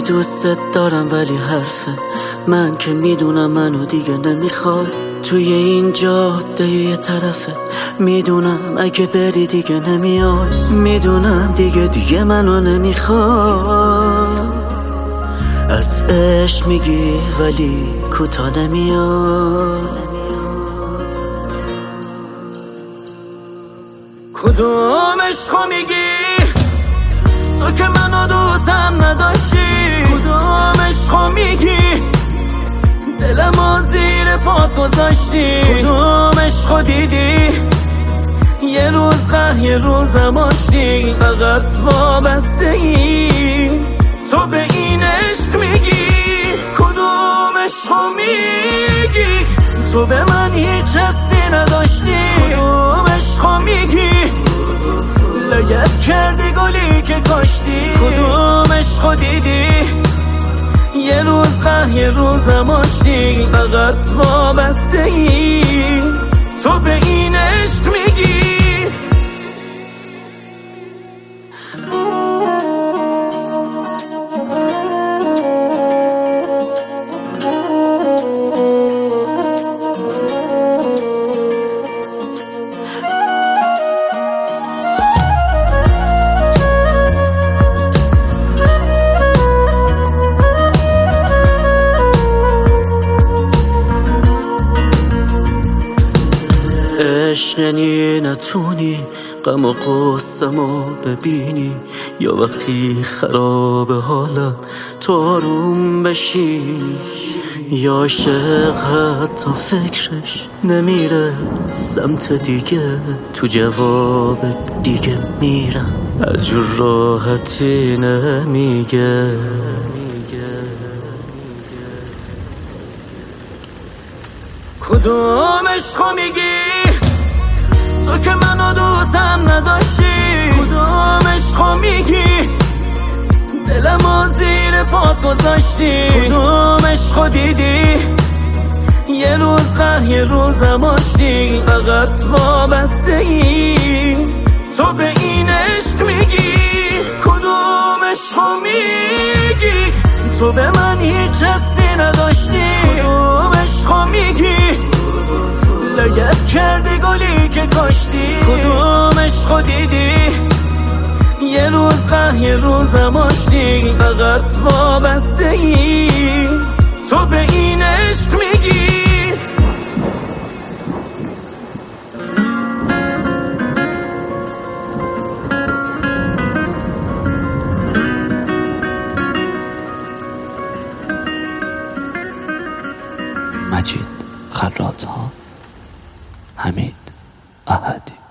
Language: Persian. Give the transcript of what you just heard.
دوست دارم ولی حرفه من که میدونم منو دیگه نمیخوای. توی این جاده یه طرفه میدونم اگه بری دیگه نمیای. میدونم دیگه منو نمیخوای. از عشق میگی ولی کوتاه نمیای. کدوم عشقو میگی تو که منو دوستم نداشتی؟ کدوم عشقو میگی دلمو زیر پات گذاشتی؟ کدوم عشقو دیدی یه روز قهر یه روزم آشتی؟ فقط وابسته ای تو به این عشق میگی. کدوم عشقو میگی تو به من هیچ حسی نداشتی؟ کدوم عشقو میگی لگد کردی گلی که کاشتی؟ کدوم عشقو دیدی یه روز قهر یه روزم آشتی؟ فقط وابسته ای تو به این عشق میگی. عشق یعنی نتونی غم و غصه‌مو ببینی، یا وقتی خراب حالم تو آروم بشی، یا عاشق حتی فکرش نمیره سمت دیگه، تو جواب دیگه میرم از جور راحتی نمیگه. کدوم عشقو میگی تو که منو دوستم نداشتی؟ کدوم عشقو میگی دلمو زیر پات گذاشتی؟ کدوم عشقو دیدی یه روز قهر یه روزم آشتی؟ فقط وابسته ای تو به این عشق میگی. کدوم عشقو میگی تو به من هیچ حسی نداشتی؟ کدوم عشقو میگی لگد کردی گلی که کاشتی؟ کدوم عشقو دیدی یه روز قهر یه روزم آشتی؟ فقط وابسته ای تو به این عشق میگی. مجید خراط‌ها، حمید احدی.